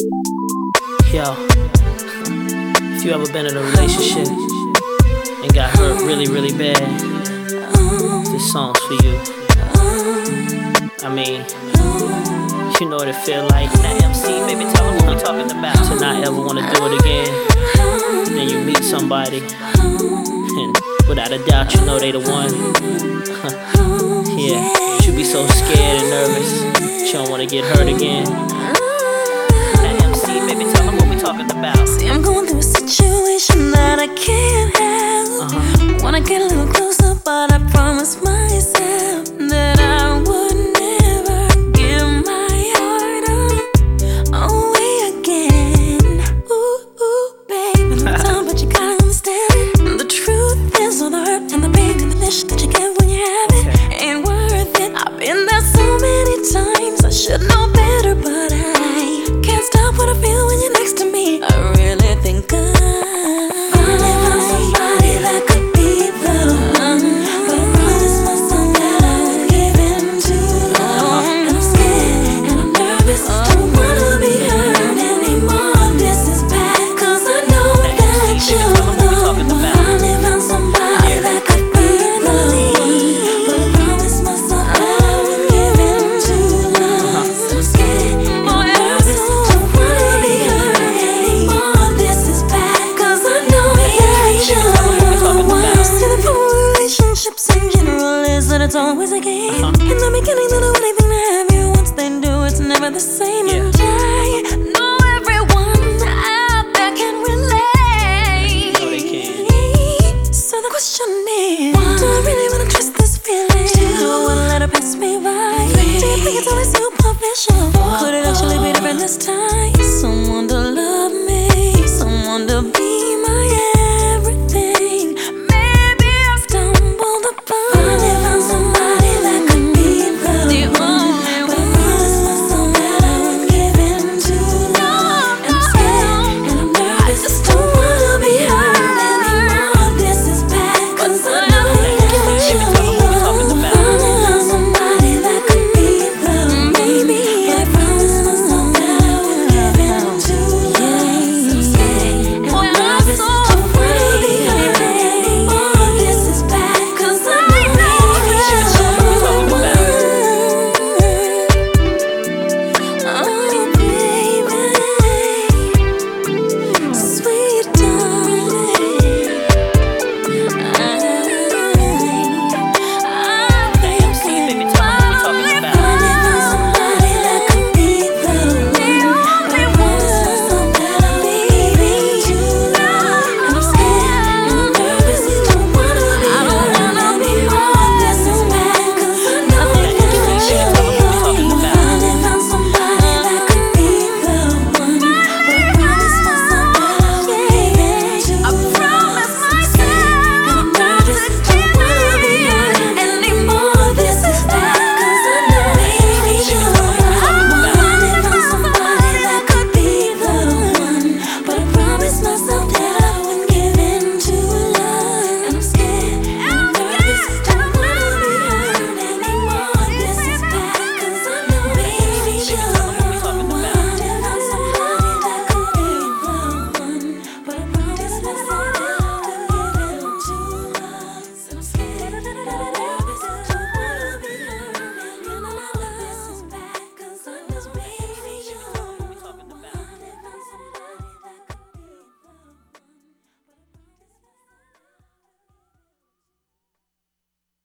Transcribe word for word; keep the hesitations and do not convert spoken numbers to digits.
Yo, if you ever been in a relationship and got hurt really, really bad, this song's for you. I mean, you know what it feel like. That M C, baby, tell them what we talking about. To not ever wanna do it again. Then you meet somebody, and without a doubt, you know they the one. Yeah, but you be so scared and nervous, but you don't wanna get hurt again. That M C, baby, tell them what we talking about. See, I'm going through a situation that I can't have. uh-huh. Wanna get a little closer, but I promised myself that I would never give my heart up away again. Ooh, ooh, baby, no time, but you gotta understand. The truth is all the hurt and the pain and the dish that you get when you have it ain't worth it. I've been there so many times, I should know better, but I can't stop what I feel when you're next to me. I really think I finally found somebody that could be the one, but I promised myself that I would give him too long. And I'm scared and I'm nervous, don't wanna be hurt anymore. This is bad, cause I know that you're the one. Finally found somebody that could be the one, but I promised myself that I would give him too long. So I'm scared and I'm nervous, don't wanna be hurt anymore. This is bad, cause I know that you're the one. See, the problem with relationships in general is that it's always a game. In the beginning, they'll do anything to have you. Once they do, it's never the same. Yeah. And I know everyone out there can relate. No, they can't. So the question is, do I really wanna trust this feeling? Do I wanna let it pass me by? Do you think it's only superficial? Could it actually be different this time? Someone to love me, someone to be